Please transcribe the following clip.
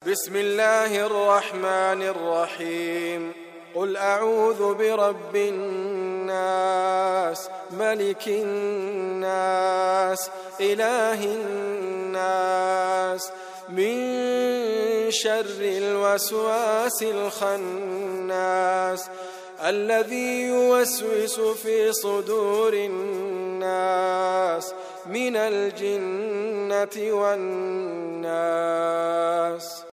بسم الله الرحمن الرحيم قل أعوذ برب الناس ملك الناس إله الناس من شر الوسواس الخناس الذي يوسوس في صدور الناس من الجنة والناس.